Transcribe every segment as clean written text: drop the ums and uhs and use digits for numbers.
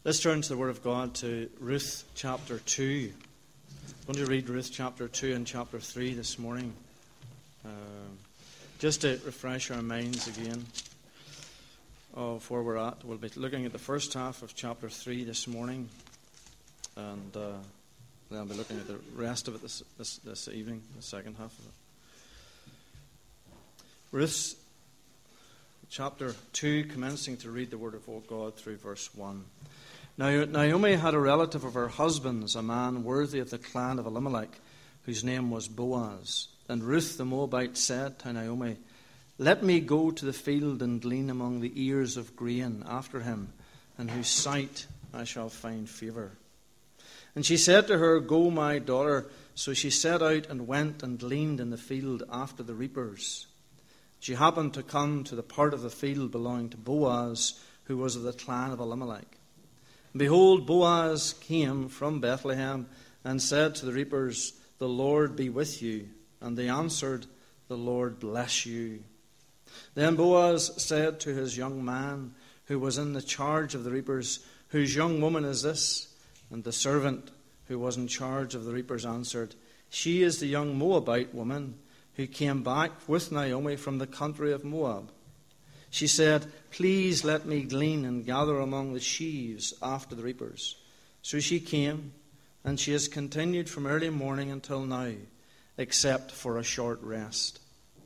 Let's turn to the Word of God to Ruth chapter 2. I'm going to read Ruth chapter 2 and chapter 3 this morning. Just to refresh our minds again of where we're at. We'll be looking at the first half of chapter 3 this morning. And then I'll be looking at the rest of it this evening, the second half of it. Ruth chapter 2, commencing to read the Word of God through verse 1. Now Naomi had a relative of her husband's, a man worthy of the clan of Elimelech, whose name was Boaz. And Ruth the Moabite said to Naomi, "Let me go to the field and glean among the ears of grain after him, in whose sight I shall find favour." And she said to her, "Go, my daughter." So she set out and went and gleaned in the field after the reapers. She happened to come to the part of the field belonging to Boaz, who was of the clan of Elimelech. And behold, Boaz came from Bethlehem and said to the reapers, "The Lord be with you." And they answered, "The Lord bless you." Then Boaz said to his young man, who was in the charge of the reapers, "Whose young woman is this?" And the servant who was in charge of the reapers answered, "She is the young Moabite woman who came back with Naomi from the country of Moab." She said, "Please let me glean and gather among the sheaves after the reapers." So she came, and she has continued from early morning until now, except for a short rest.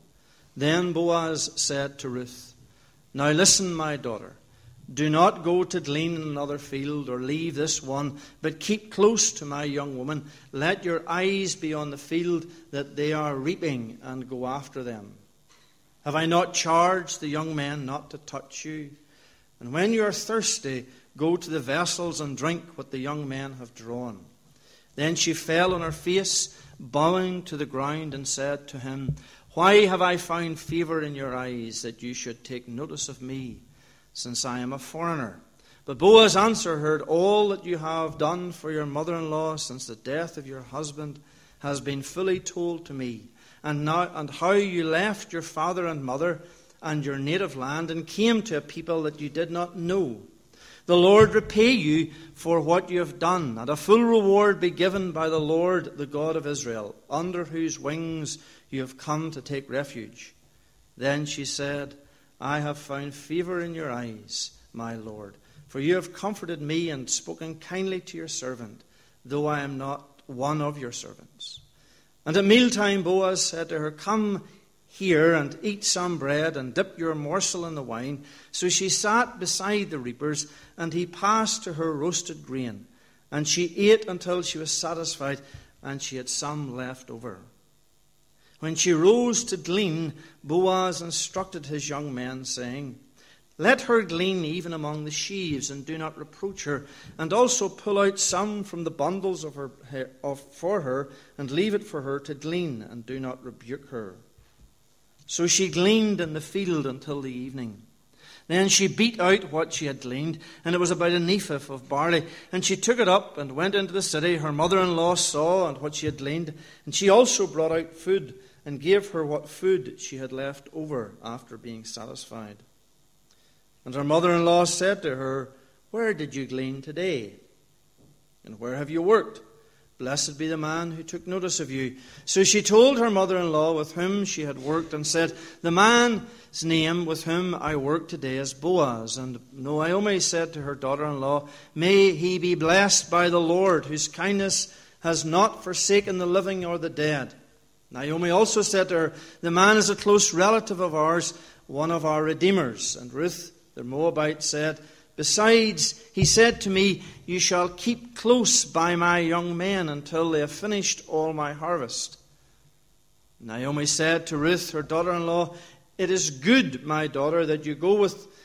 Then Boaz said to Ruth, "Now listen, my daughter. Do not go to glean in another field or leave this one, but keep close to my young woman. Let your eyes be on the field that they are reaping, and go after them. Have I not charged the young men not to touch you? And when you are thirsty, go to the vessels and drink what the young men have drawn." Then she fell on her face, bowing to the ground, and said to him, "Why have I found favour in your eyes, that you should take notice of me, since I am a foreigner?" But Boaz answered her, "All that you have done for your mother-in-law since the death of your husband has been fully told to me, and how you left your father and mother and your native land and came to a people that you did not know. The Lord repay you for what you have done, and a full reward be given by the Lord, the God of Israel, under whose wings you have come to take refuge." Then she said, "I have found favour in your eyes, my Lord, for you have comforted me and spoken kindly to your servant, though I am not one of your servants." And at mealtime Boaz said to her, "Come here and eat some bread and dip your morsel in the wine." So she sat beside the reapers, and he passed to her roasted grain. And she ate until she was satisfied, and she had some left over. When she rose to glean, Boaz instructed his young men, saying, "Let her glean even among the sheaves, and do not reproach her. And also pull out some from the bundles for her, and leave it for her to glean, and do not rebuke her." So she gleaned in the field until the evening. Then she beat out what she had gleaned, and it was about an ephah of barley. And she took it up and went into the city. Her mother-in-law saw and what she had gleaned, and she also brought out food, and gave her what food she had left over after being satisfied. And her mother-in-law said to her, "Where did you glean today? And where have you worked? Blessed be the man who took notice of you." So she told her mother-in-law with whom she had worked, and said, "The man's name with whom I work today is Boaz." And Naomi said to her daughter-in-law, "May he be blessed by the Lord, whose kindness has not forsaken the living or the dead." Naomi also said to her, "The man is a close relative of ours, one of our redeemers." And Ruth the Moabite said, "Besides, he said to me, 'You shall keep close by my young men until they have finished all my harvest.'" Naomi said to Ruth, her daughter-in-law, "It is good, my daughter, that you go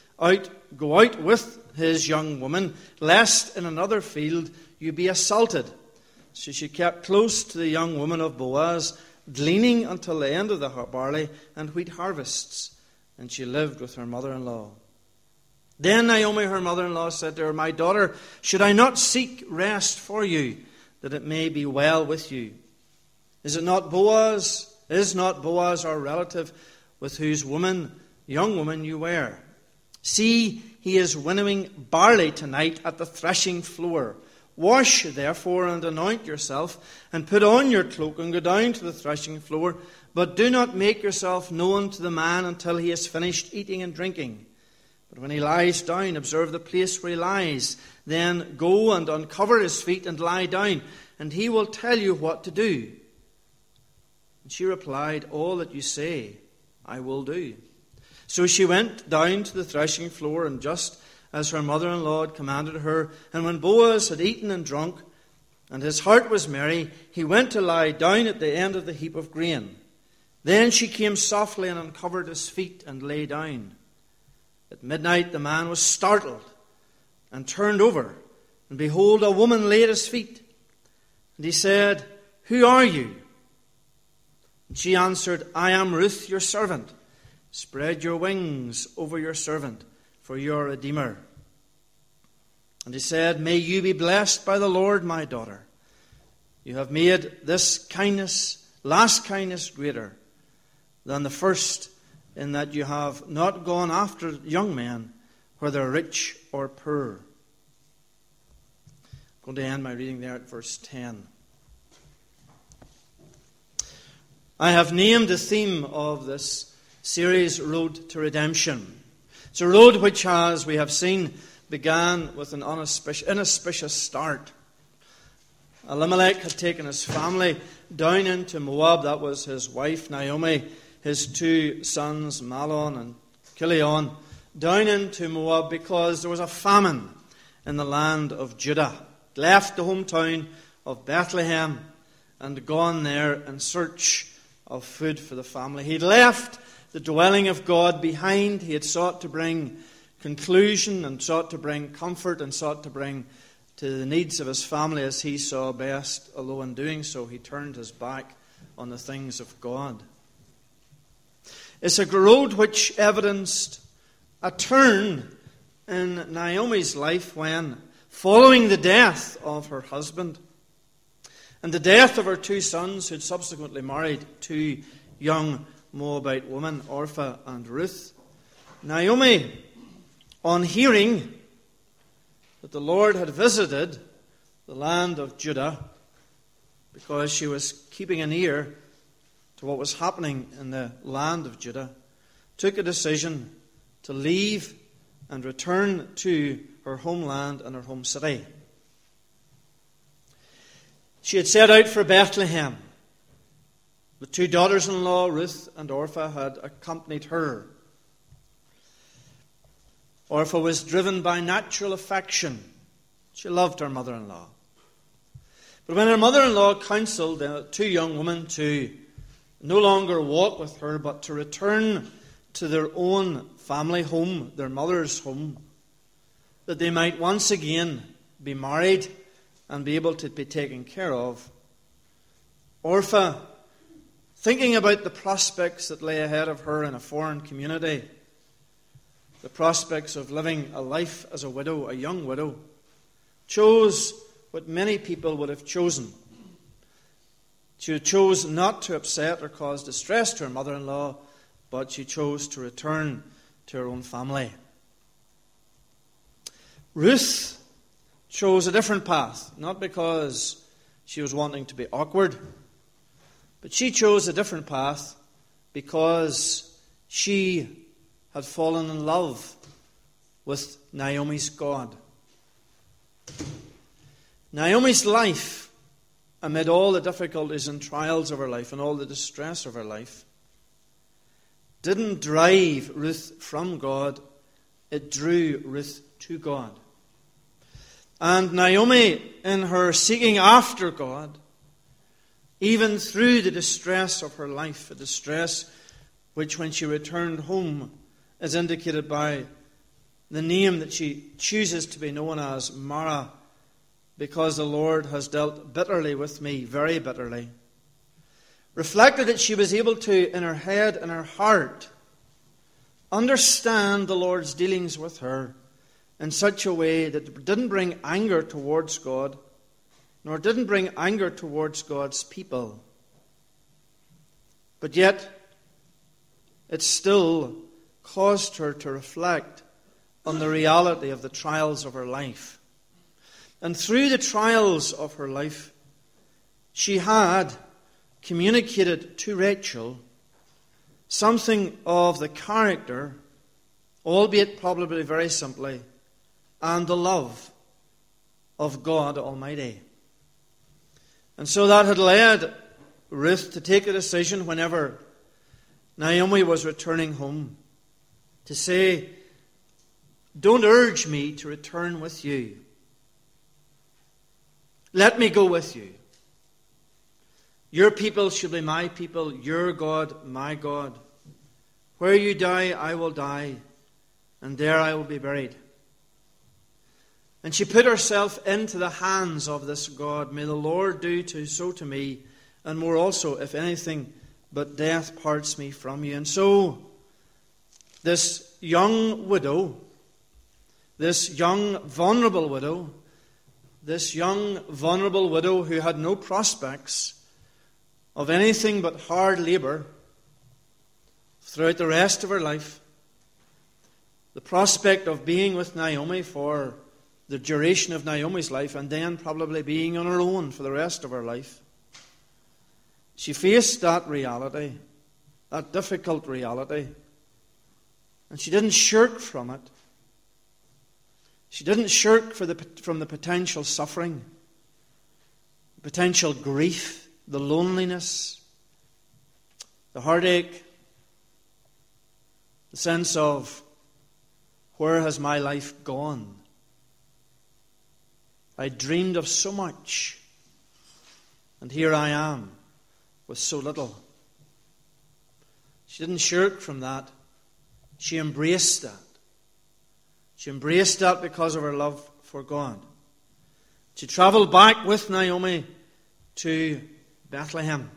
out with his young woman, lest in another field you be assaulted." So she kept close to the young woman of Boaz, gleaning until the end of the barley and wheat harvests, and she lived with her mother-in-law. Then Naomi, her mother-in-law, said to her, "My daughter, should I not seek rest for you, that it may be well with you? Is not Boaz our relative, with whose young woman you were?" See, he is winnowing barley tonight at the threshing floor. Wash, therefore, and anoint yourself, and put on your cloak, and go down to the threshing floor. But do not make yourself known to the man until he has finished eating and drinking. But when he lies down, observe the place where he lies. Then go and uncover his feet and lie down, and he will tell you what to do. And she replied, All that you say, I will do. So she went down to the threshing floor, and just as her mother-in-law had commanded her, and when Boaz had eaten and drunk, and his heart was merry, he went to lie down at the end of the heap of grain. Then she came softly and uncovered his feet and lay down. At midnight the man was startled and turned over, and behold, a woman lay at his feet. And he said, Who are you? And she answered, I am Ruth, your servant. Spread your wings over your servant, for you are a redeemer. And he said, May you be blessed by the Lord, my daughter. You have made this kindness, last kindness, greater than the first, in that you have not gone after young men, whether rich or poor. I'm going to end my reading there at verse 10. I have named the theme of this series Road to Redemption. It's a road which, as we have seen, began with an inauspicious start. Elimelech had taken his family down into Moab. That was his wife Naomi, his two sons Mahlon and Chilion, down into Moab because there was a famine in the land of Judah. Left the hometown of Bethlehem and gone there in search of food for the family. He'd left the dwelling of God behind. He had sought to bring conclusion and sought to bring comfort and sought to bring to the needs of his family as he saw best, although in doing so he turned his back on the things of God. It's a road which evidenced a turn in Naomi's life when, following the death of her husband and the death of her two sons, who had subsequently married two young Moabite women, Orpah and Ruth, Naomi, on hearing that the Lord had visited the land of Judah, because she was keeping an ear to what was happening in the land of Judah, took a decision to leave and return to her homeland and her home city. She had set out for Bethlehem. The two daughters-in-law, Ruth and Orpah, had accompanied her. Orpah was driven by natural affection. She loved her mother-in-law. But when her mother-in-law counseled the two young women to no longer walk with her, but to return to their own family home, their mother's home, that they might once again be married and be able to be taken care of, Orpah, thinking about the prospects that lay ahead of her in a foreign community, the prospects of living a life as a widow, a young widow, chose what many people would have chosen. She chose not to upset or cause distress to her mother-in-law, but she chose to return to her own family. Ruth chose a different path, not because she was wanting to be awkward, but she chose a different path because she had fallen in love with Naomi's God. Naomi's life, amid all the difficulties and trials of her life and all the distress of her life, didn't drive Ruth from God, it drew Ruth to God. And Naomi, in her seeking after God, even through the distress of her life, a distress which when she returned home is indicated by the name that she chooses to be known as, Mara, because the Lord has dealt bitterly with me, very bitterly, reflected that she was able to, in her head and her heart, understand the Lord's dealings with her in such a way that it didn't bring anger towards God, nor didn't bring anger towards God's people. But yet, it still caused her to reflect on the reality of the trials of her life. And through the trials of her life, she had communicated to Rachel something of the character, albeit probably very simply, and the love of God Almighty. And so that had led Ruth to take a decision whenever Naomi was returning home to say, "Don't urge me to return with you. Let me go with you. Your people shall be my people, your God, my God. Where you die, I will die, and there I will be buried." And she put herself into the hands of this God. "May the Lord do so to me, and more also, if anything but death parts me from you." And so, this young widow, this young vulnerable widow who had no prospects of anything but hard labor throughout the rest of her life, the prospect of being with Naomi for the duration of Naomi's life, and then probably being on her own for the rest of her life. She faced that reality, that difficult reality, and she didn't shirk from it. She didn't shirk from the potential suffering, the potential grief, the loneliness, the heartache, the sense of, where has my life gone? I dreamed of so much, and here I am with so little. She didn't shirk from that. She embraced that. She embraced that because of her love for God. She traveled back with Naomi to Bethlehem.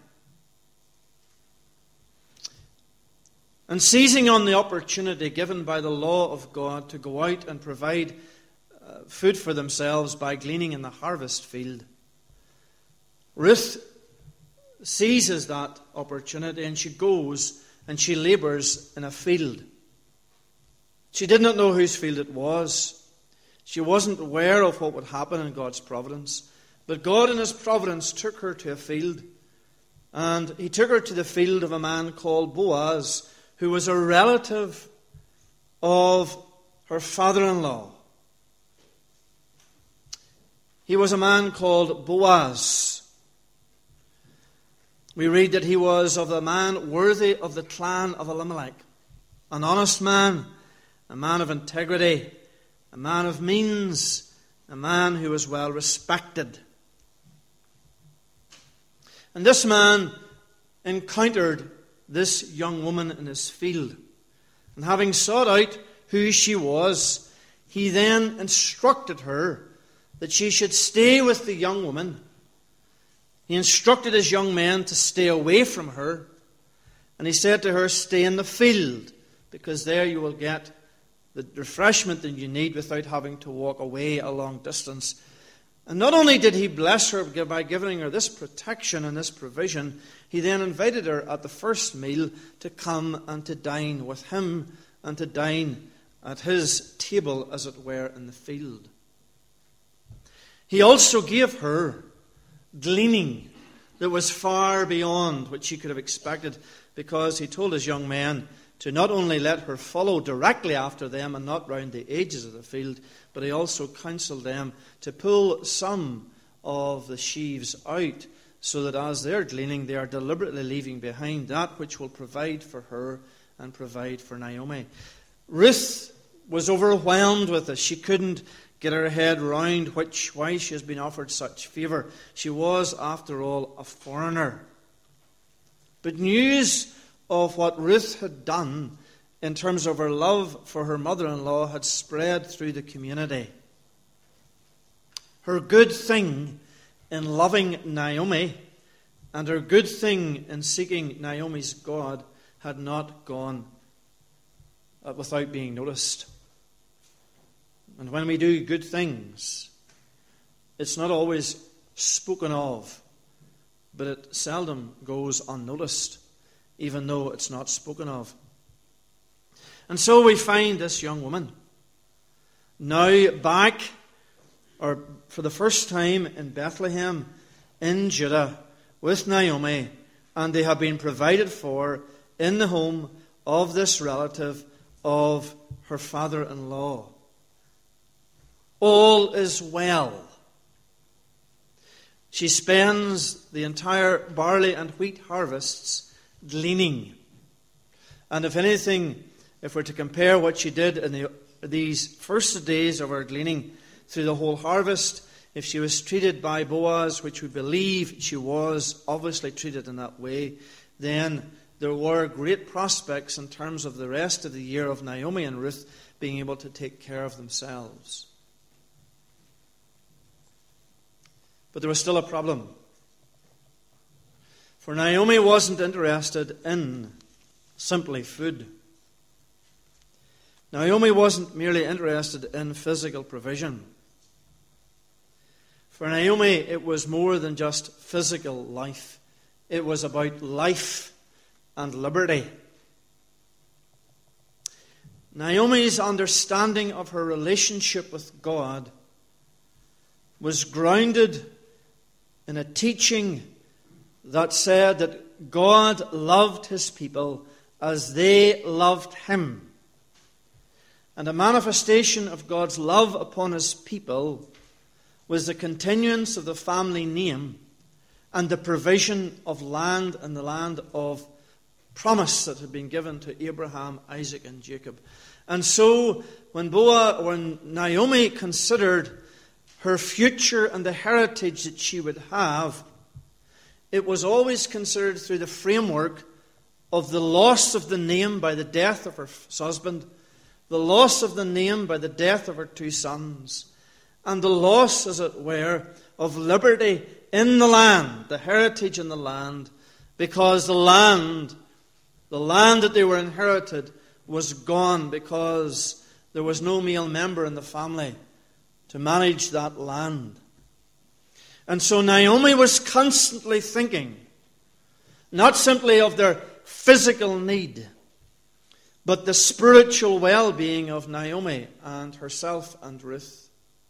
And seizing on the opportunity given by the law of God to go out and provide food for themselves by gleaning in the harvest field, Ruth seizes that opportunity and she goes and she labors in a field. She did not know whose field it was. She wasn't aware of what would happen in God's providence. But God in His providence took her to a field. And He took her to the field of a man called Boaz, who was a relative of her father-in-law. He was a man called Boaz. We read that he was of the man worthy of the clan of Elimelech, an honest man, a man of integrity, a man of means, a man who was well respected. And this man encountered this young woman in his field. And having sought out who she was, he then instructed her that she should stay with the young woman. He instructed his young men to stay away from her. And he said to her, "Stay in the field, because there you will get the refreshment that you need without having to walk away a long distance." And not only did he bless her by giving her this protection and this provision, he then invited her at the first meal to come and to dine with him and to dine at his table, as it were, in the field. He also gave her gleaning that was far beyond what she could have expected, because he told his young men to not only let her follow directly after them and not round the edges of the field, but he also counseled them to pull some of the sheaves out, so that as they're gleaning, they are deliberately leaving behind that which will provide for her and provide for Naomi. Ruth was overwhelmed with this. She couldn't get her head round why she has been offered such favour. She was, after all, a foreigner. But news of what Ruth had done in terms of her love for her mother-in-law had spread through the community. Her good thing in loving Naomi and her good thing in seeking Naomi's God had not gone without being noticed. And when we do good things, it's not always spoken of, but it seldom goes unnoticed, even though it's not spoken of. And so we find this young woman now back, or for the first time, in Bethlehem, in Judah, with Naomi, and they have been provided for in the home of this relative of her father-in-law. All is well. She spends the entire barley and wheat harvests gleaning. And if anything, if we're to compare what she did in these first days of her gleaning through the whole harvest, if she was treated by Boaz, which we believe she was obviously treated in that way, then there were great prospects in terms of the rest of the year of Naomi and Ruth being able to take care of themselves. But there was still a problem. For Naomi wasn't interested in simply food. Naomi wasn't merely interested in physical provision. For Naomi, it was more than just physical life. It was about life and liberty. Naomi's understanding of her relationship with God was grounded in a teaching that said that God loved his people as they loved him. And a manifestation of God's love upon his people was the continuance of the family name and the provision of land and the land of promise that had been given to Abraham, Isaac, and Jacob. And so when Naomi considered her future and the heritage that she would have, it was always considered through the framework of the loss of the name by the death of her husband, the loss of the name by the death of her two sons, and the loss, as it were, of liberty in the land, the heritage in the land, because the land that they were inherited was gone because there was no male member in the family to manage that land. And so Naomi was constantly thinking, not simply of their physical need, but the spiritual well-being of Naomi and herself and Ruth.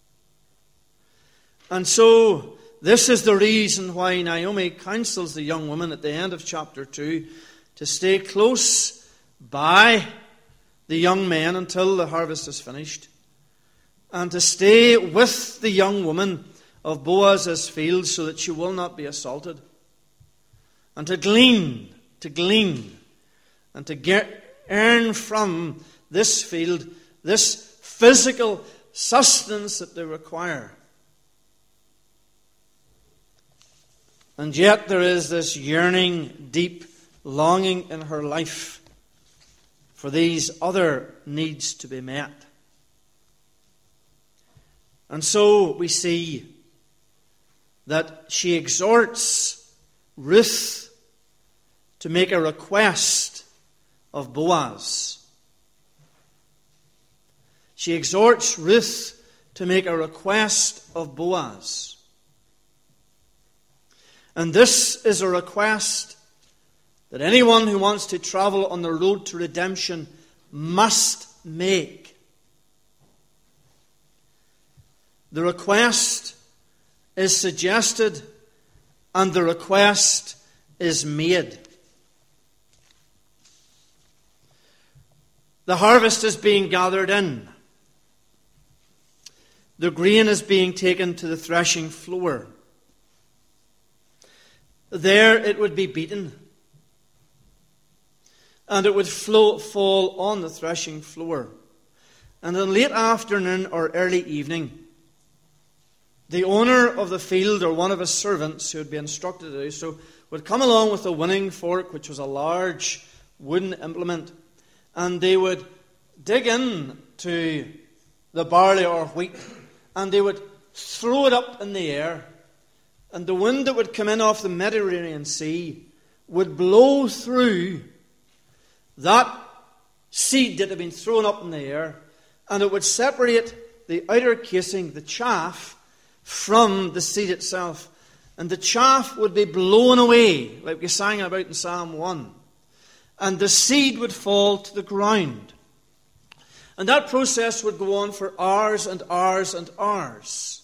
And so this is the reason why Naomi counsels the young woman at the end of chapter 2 to stay close by the young men until the harvest is finished, and to stay with the young woman of Boaz's field so that she will not be assaulted, and to glean, and to earn from this field this physical sustenance that they require. And yet there is this yearning, deep longing in her life for these other needs to be met. And so we see that she exhorts Ruth to make a request of Boaz. She exhorts Ruth to make a request of Boaz. And this is a request that anyone who wants to travel on the road to redemption must make. The request is suggested and the request is made. The harvest is being gathered in. The grain is being taken to the threshing floor. There it would be beaten, and it would fall on the threshing floor. And in late afternoon or early evening, the owner of the field or one of his servants who would be instructed to do so would come along with a winning fork, which was a large wooden implement, and they would dig in to the barley or wheat, and they would throw it up in the air, and the wind that would come in off the Mediterranean Sea would blow through that seed that had been thrown up in the air, and it would separate the outer casing, the chaff, from the seed itself. And the chaff would be blown away, like we sang about in Psalm 1. And the seed would fall to the ground. And that process would go on for hours and hours and hours.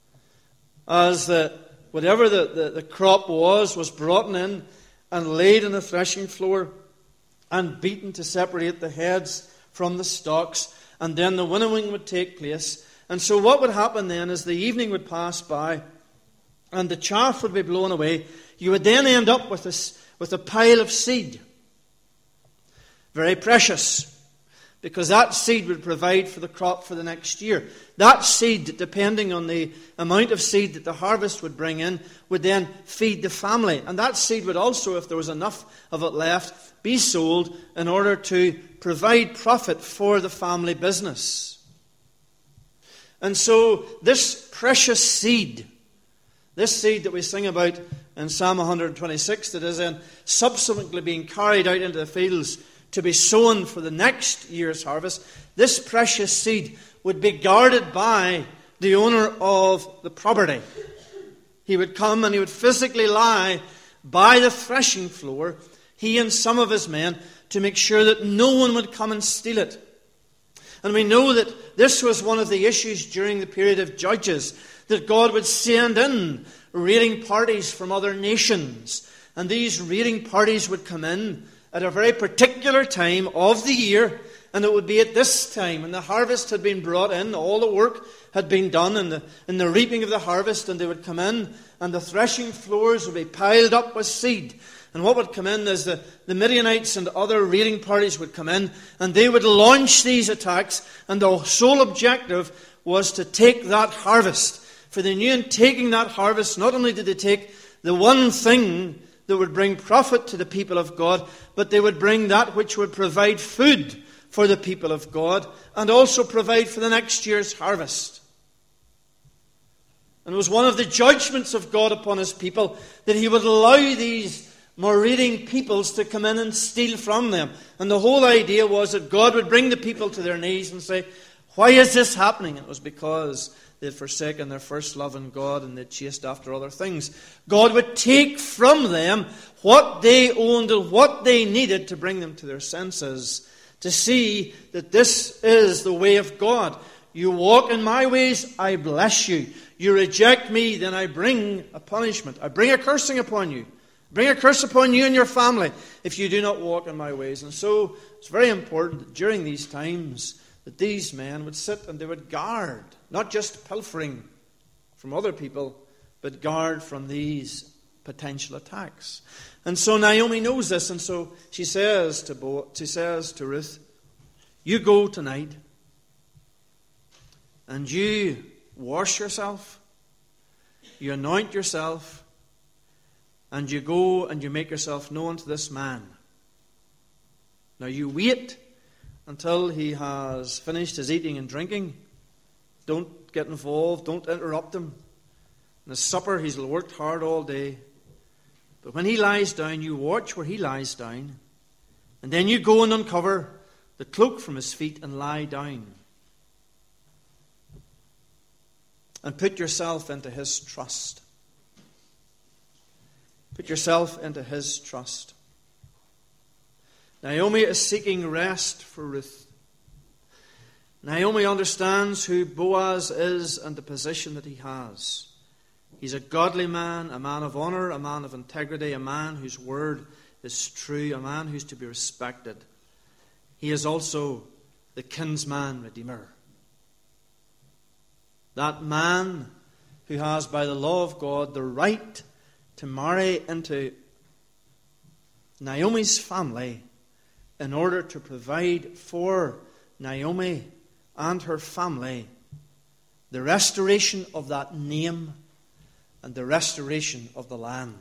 As whatever the crop was brought in and laid on the threshing floor and beaten to separate the heads from the stalks. And then the winnowing would take place. And so what would happen then is the evening would pass by and the chaff would be blown away. You would then end up with a pile of seed. Very precious. Because that seed would provide for the crop for the next year. That seed, depending on the amount of seed that the harvest would bring in, would then feed the family. And that seed would also, if there was enough of it left, be sold in order to provide profit for the family business. And so this precious seed, this seed that we sing about in Psalm 126, that is then subsequently being carried out into the fields to be sown for the next year's harvest, this precious seed would be guarded by the owner of the property. He would come and he would physically lie by the threshing floor, he and some of his men, to make sure that no one would come and steal it. And we know that this was one of the issues during the period of Judges, that God would send in raiding parties from other nations. And these raiding parties would come in at a very particular time of the year, and it would be at this time, and the harvest had been brought in, all the work had been done in the reaping of the harvest, and they would come in, and the threshing floors would be piled up with seed. And what would come in is the Midianites and other raiding parties would come in, and they would launch these attacks, and the sole objective was to take that harvest. For they knew in taking that harvest, not only did they take the one thing that would bring profit to the people of God, but they would bring that which would provide food for the people of God and also provide for the next year's harvest. And it was one of the judgments of God upon his people that he would allow these marauding peoples to come in and steal from them. And the whole idea was that God would bring the people to their knees and say, why is this happening? It was because they had forsaken their first love in God and they chased after other things. God would take from them what they owned and what they needed to bring them to their senses, to see that this is the way of God. You walk in my ways, I bless you. You reject me, then I bring a punishment. I bring a cursing upon you. Bring a curse upon you and your family if you do not walk in my ways. And so it's very important that during these times that these men would sit and they would guard, not just pilfering from other people, but guard from these potential attacks. And so Naomi knows this, and so she says to Ruth, you go tonight and you wash yourself, you anoint yourself, and you go and you make yourself known to this man. Now you wait until he has finished his eating and drinking. Don't get involved. Don't interrupt him. In his supper, he's worked hard all day. But when he lies down, you watch where he lies down. And then you go and uncover the cloak from his feet and lie down. And put yourself into his trust. Put yourself into his trust. Naomi is seeking rest for Ruth. Naomi understands who Boaz is and the position that he has. He's a godly man, a man of honor, a man of integrity, a man whose word is true, a man who's to be respected. He is also the kinsman redeemer. That man who has, by the law of God, the right to marry into Naomi's family in order to provide for Naomi and her family the restoration of that name and the restoration of the land.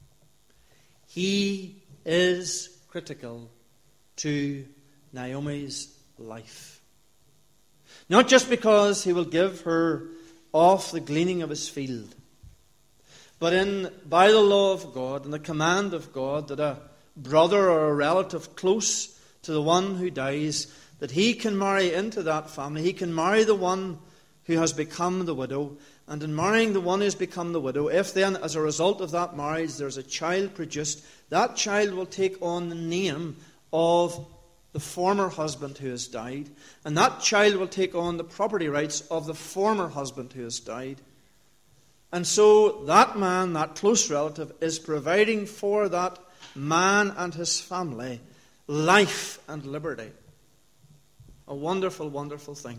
He is critical to Naomi's life. Not just because he will give her off the gleaning of his field, but by the law of God and the command of God that a brother or a relative close to the one who dies, that he can marry into that family. He can marry the one who has become the widow. And in marrying the one who has become the widow, if then as a result of that marriage there's a child produced, that child will take on the name of the former husband who has died, and that child will take on the property rights of the former husband who has died. And so that man, that close relative, is providing for that man and his family life and liberty. A wonderful, wonderful thing.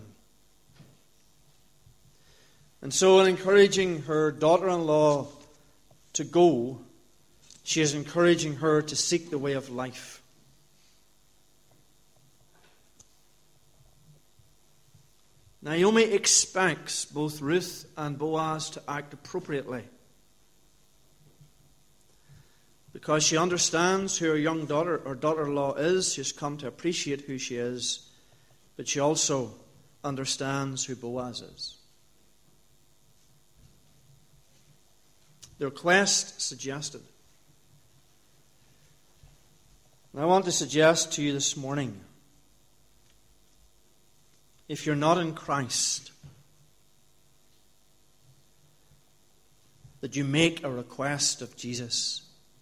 And so, in encouraging her daughter-in-law to go, she is encouraging her to seek the way of life. Naomi expects both Ruth and Boaz to act appropriately, because she understands who her young daughter or daughter-in-law is. She's come to appreciate who she is, but she also understands who Boaz is. The request suggested. And I want to suggest to you this morning, if you're not in Christ, that you make a request of Jesus.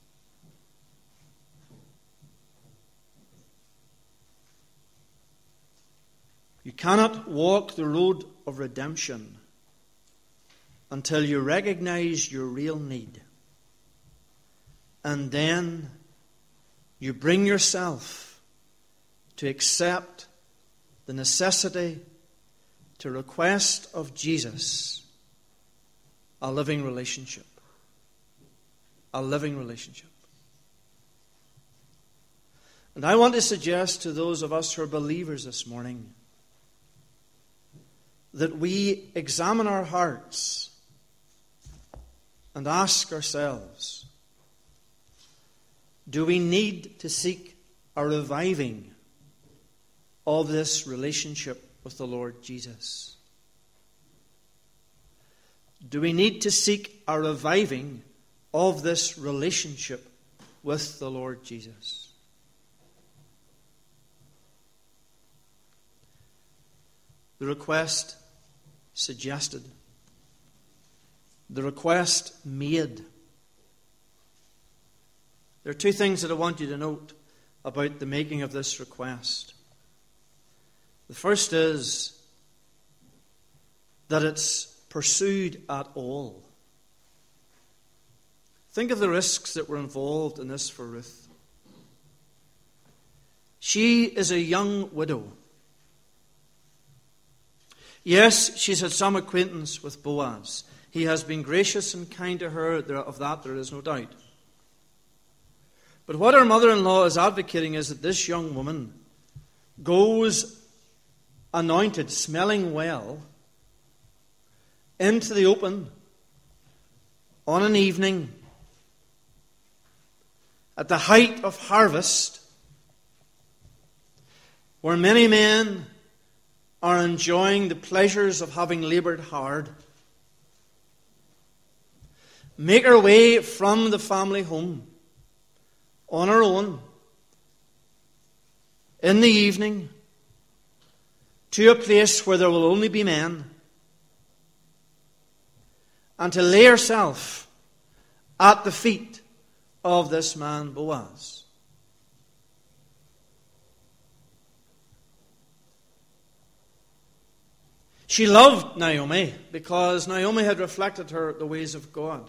You cannot walk the road of redemption until you recognize your real need. And then you bring yourself to accept the necessity to request of Jesus a living relationship. A living relationship. And I want to suggest to those of us who are believers this morning that we examine our hearts and ask ourselves, do we need to seek a reviving of this relationship with the Lord Jesus? Do we need to seek a reviving of this relationship with the Lord Jesus? The request suggested. The request made. There are two things that I want you to note about the making of this request. The first is that it's pursued at all. Think of the risks that were involved in this for Ruth. She is a young widow. Yes, she's had some acquaintance with Boaz. He has been gracious and kind to her. Of that there is no doubt. But what her mother-in-law is advocating is that this young woman goes anointed, smelling well, into the open on an evening at the height of harvest, where many men are enjoying the pleasures of having labored hard, make her way from the family home on her own in the evening to a place where there will only be men, and to lay herself at the feet of this man Boaz. She loved Naomi because Naomi had reflected her the ways of God.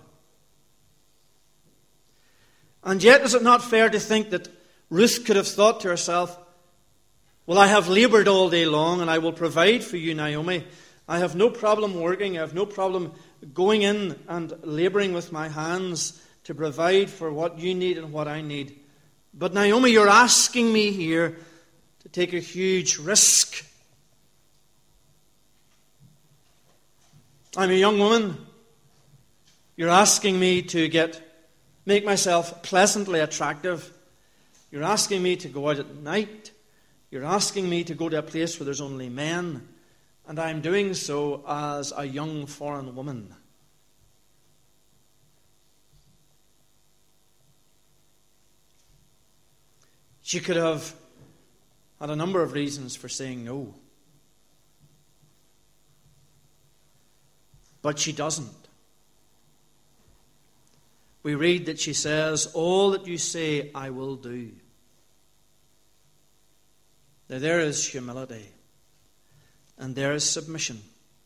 And yet, is it not fair to think that Ruth could have thought to herself, well, I have labored all day long and I will provide for you, Naomi. I have no problem working. I have no problem going in and laboring with my hands to provide for what you need and what I need. But Naomi, you're asking me here to take a huge risk. I'm a young woman. You're asking me to make myself pleasantly attractive. You're asking me to go out at night. You're asking me to go to a place where there's only men. And I'm doing so as a young foreign woman. She could have had a number of reasons for saying no. But she doesn't. We read that she says, all that you say I will do. Now there is humility, and there is submission.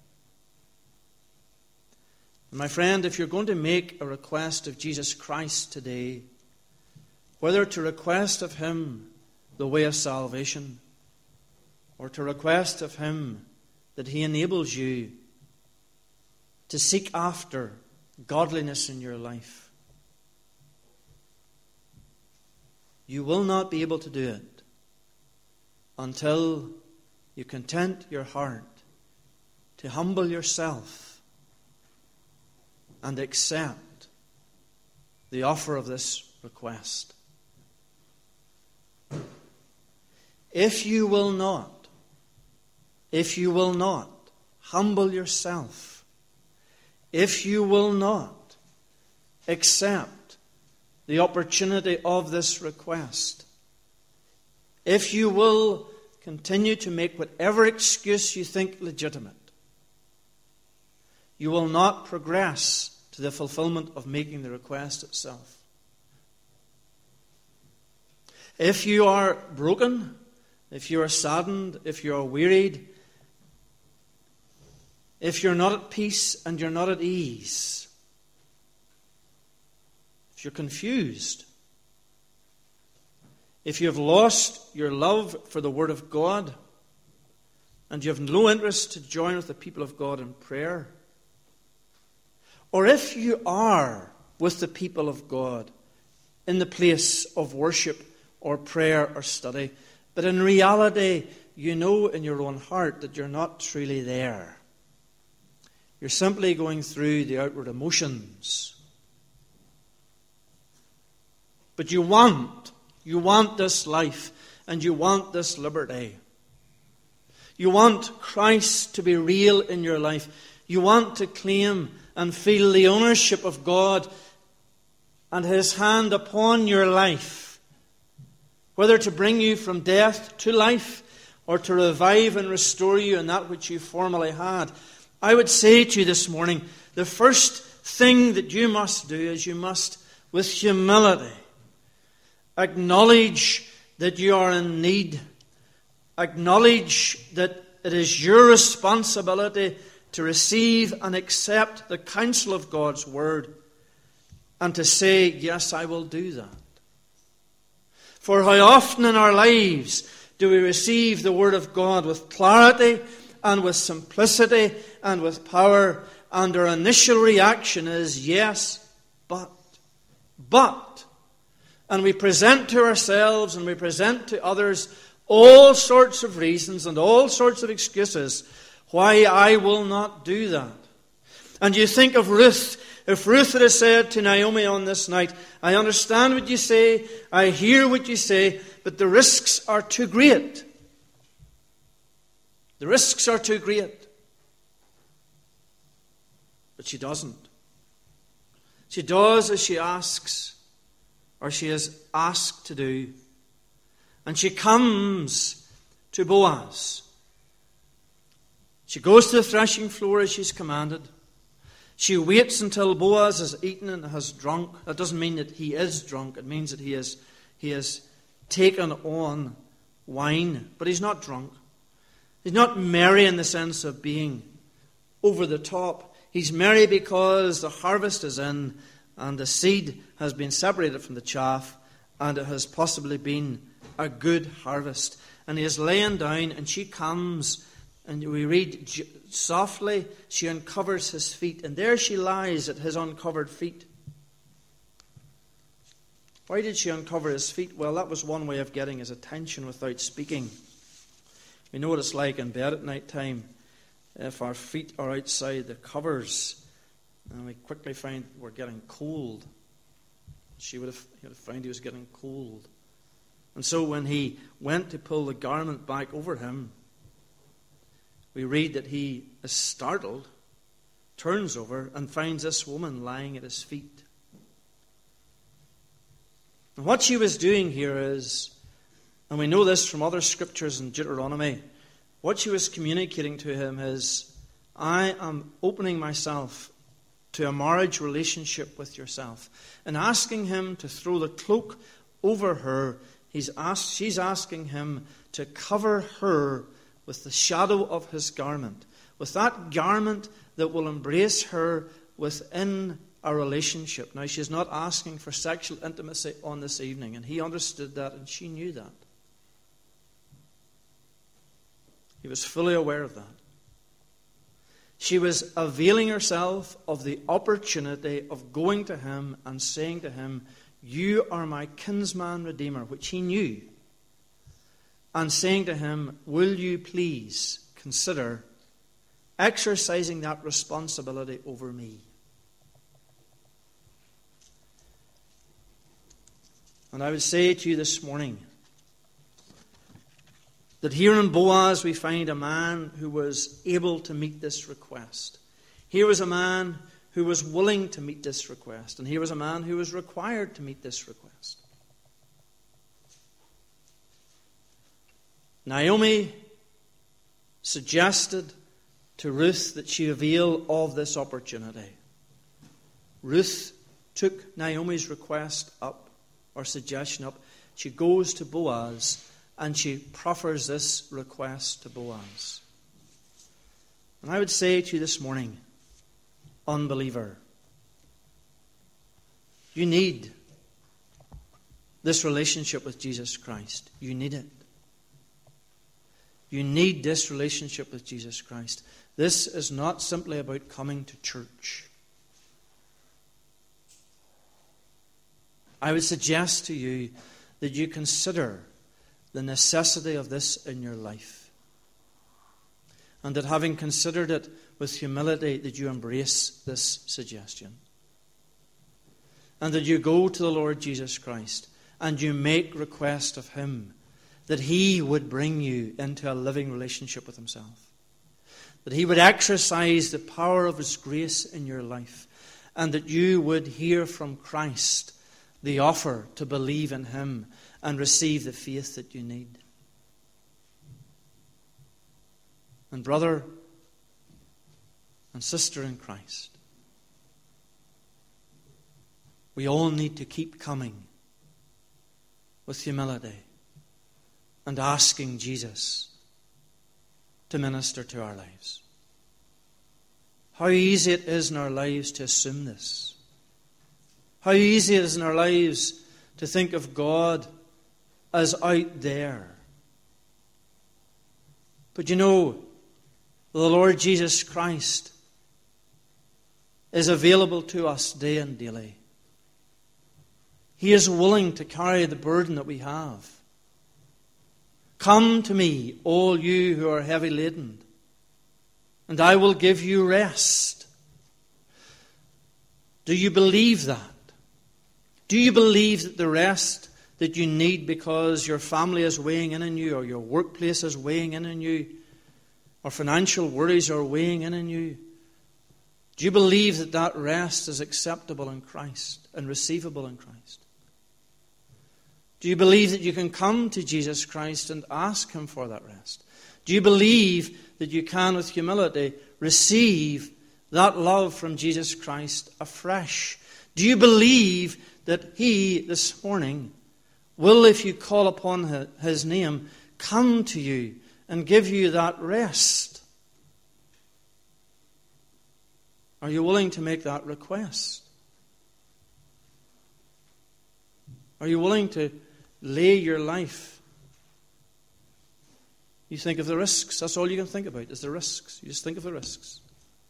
And my friend, if you're going to make a request of Jesus Christ today, whether to request of Him the way of salvation, or to request of Him that He enables you to seek after godliness in your life, you will not be able to do it until you content your heart to humble yourself and accept the offer of this request. If you will not humble yourself, if you will not accept the opportunity of this request, if you will continue to make whatever excuse you think legitimate, you will not progress to the fulfillment of making the request itself. If you are broken, if you are saddened, if you are wearied, if you're not at peace and you're not at ease, if you're confused, if you have lost your love for the Word of God and you have no interest to join with the people of God in prayer, or if you are with the people of God in the place of worship or prayer or study, but in reality you know in your own heart that you're not truly there. You're simply going through the outward emotions. But you want this life and you want this liberty. You want Christ to be real in your life. You want to claim and feel the ownership of God and His hand upon your life, whether to bring you from death to life or to revive and restore you in that which you formerly had. I would say to you this morning, the first thing that you must do is you must, with humility, acknowledge that you are in need. Acknowledge that it is your responsibility to receive and accept the counsel of God's Word and to say, yes, I will do that. For how often in our lives do we receive the Word of God with clarity and with simplicity and with power, and our initial reaction is, yes, but. And we present to ourselves and we present to others all sorts of reasons and all sorts of excuses why I will not do that. And you think of Ruth. If Ruth had said to Naomi on this night, I understand what you say, I hear what you say, but the risks are too great. The risks are too great. But she doesn't. She does as she asks, or she is asked to do. And she comes to Boaz. She goes to the threshing floor as she's commanded. She waits until Boaz has eaten and has drunk. That doesn't mean that he is drunk. It means that he has taken on wine. But he's not drunk. He's not merry in the sense of being over the top. He's merry because the harvest is in and the seed has been separated from the chaff and it has possibly been a good harvest. And he is laying down and she comes and we read softly, she uncovers his feet and there she lies at his uncovered feet. Why did she uncover his feet? Well, that was one way of getting his attention without speaking. We know what it's like in bed at night time. If our feet are outside the covers, and we quickly find we're getting cold. He would have found he was getting cold. And so when he went to pull the garment back over him, we read that he is startled, turns over, and finds this woman lying at his feet. And what she was doing here is, and we know this from other scriptures in Deuteronomy, what she was communicating to him is, I am opening myself to a marriage relationship with yourself, and asking him to throw the cloak over her She's asking him to cover her with the shadow of his garment, with that garment that will embrace her within a relationship. Now, she's not asking for sexual intimacy on this evening, and he understood that, and she knew that. He was fully aware of that. She was availing herself of the opportunity of going to him and saying to him, "You are my kinsman redeemer," which he knew, and saying to him, "Will you please consider exercising that responsibility over me?" And I would say to you this morning that here in Boaz we find a man who was able to meet this request. Here was a man who was willing to meet this request. And here was a man who was required to meet this request. Naomi suggested to Ruth that she avail of this opportunity. Ruth took Naomi's request up, or suggestion up. She goes to Boaz and she proffers this request to Boaz. And I would say to you this morning, unbeliever, you need this relationship with Jesus Christ. You need it. You need this relationship with Jesus Christ. This is not simply about coming to church. I would suggest to you that you consider the necessity of this in your life. And that having considered it with humility, that you embrace this suggestion. And that you go to the Lord Jesus Christ and you make request of Him that He would bring you into a living relationship with Himself. That He would exercise the power of His grace in your life. And that you would hear from Christ the offer to believe in Him and receive the faith that you need. And brother and sister in Christ, we all need to keep coming with humility and asking Jesus to minister to our lives. How easy it is in our lives to assume this. How easy it is in our lives to think of God as out there. But you know, the Lord Jesus Christ is available to us day and daily. He is willing to carry the burden that we have. Come to me, all you who are heavy laden, and I will give you rest. Do you believe that? Do you believe that the rest that you need because your family is weighing in on you, or your workplace is weighing in on you, or financial worries are weighing in on you? Do you believe that that rest is acceptable in Christ and receivable in Christ? Do you believe that you can come to Jesus Christ and ask Him for that rest? Do you believe that you can, with humility, receive that love from Jesus Christ afresh? Do you believe that He, this morning, will, if you call upon His name, come to you and give you that rest? Are you willing to make that request? Are you willing to lay your life? You think of the risks. That's all you can think about, is the risks. You just think of the risks.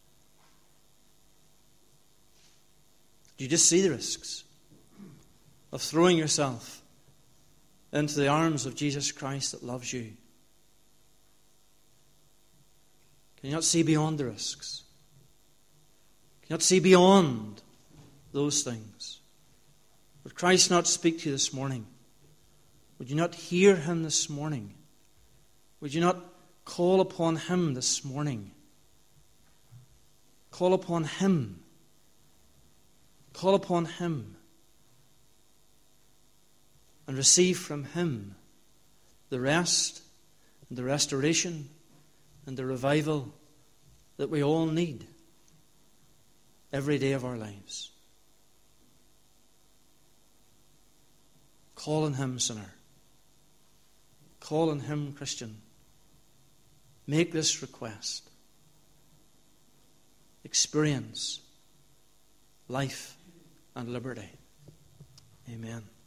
Do you just see the risks of throwing yourself into the arms of Jesus Christ that loves you? Can you not see beyond the risks? Can you not see beyond those things? Would Christ not speak to you this morning? Would you not hear Him this morning? Would you not call upon Him this morning? Call upon Him. Call upon Him. And receive from Him the rest and the restoration and the revival that we all need every day of our lives. Call on Him, sinner. Call on him, Christian. Make this request. Experience life and liberty. Amen.